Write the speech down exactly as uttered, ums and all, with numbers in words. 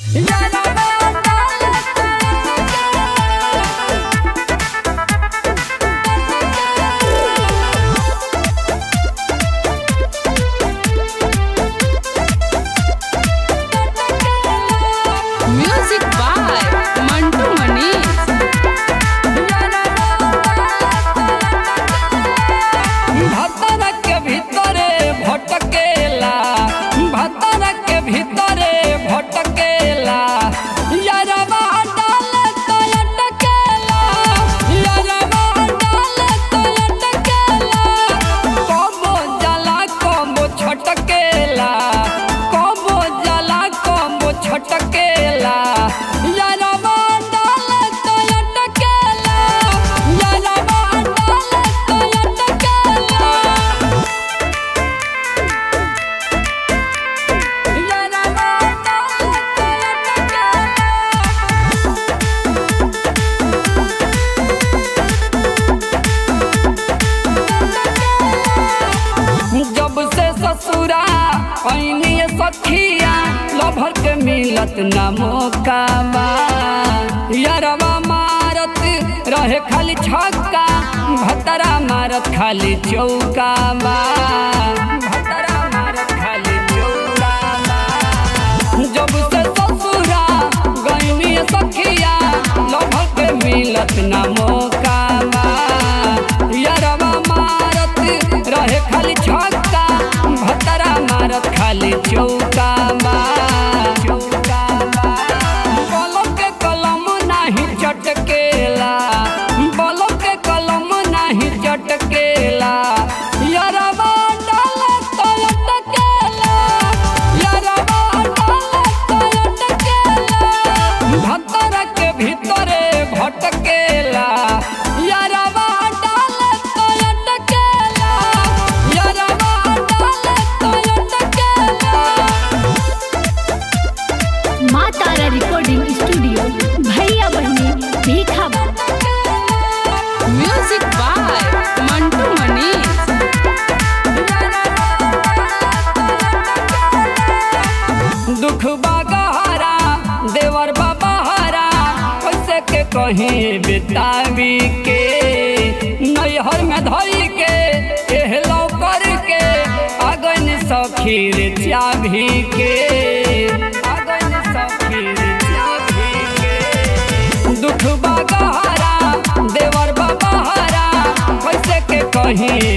Music by Mantu Manish. भतर के भीतरे भटकेला, भतर के भीतरे भटकेला, यारवा डाल तो अटकेला, यारवा डाल तो अटकेला, कबो जला कबो छटकेला, कबो जला कबो छटकेला, यारवा डाल तो अटकेला, यारवा डाल तो अटकेला, यारवा डाल जब से ससुरा ऐनी सखिया लभर के मिलत ना मौका बा, यारवा मारत रहे खाली छक्का, भतरा मारत खाली चौका बा, भतरा मारत खाली चौका बा। जब से ससुरा गईनी सखिया लभर के मिलत ना मौका बा, यारवा मारत रहे खाली छक्का, भतरा मारत खाली चौका बा, चौका बा। बलों के कलम नाही चटकेला, बलों के कलम नाही चटकेला, यारवा डाल तो अटकेला, यारवा डाल तो अटकेला, भतर के भीतरे भटकेला, यारवा डाल तो अटकेला, यारवा डाल तो अटकेला। माँ तारा रिकॉर्डिंग स्टूडियो भैया बहनी भीखा। Music by Mantu Manish. दुख बागहरा देवर बाबहरा कैसे के कहीं बितावी के, नैहर में धरी के एहलो करके अगन सखीर चाभी के, अगन सखीर चाभी के। दुख बागहरा देवर बाबहरा कैसे के कहीं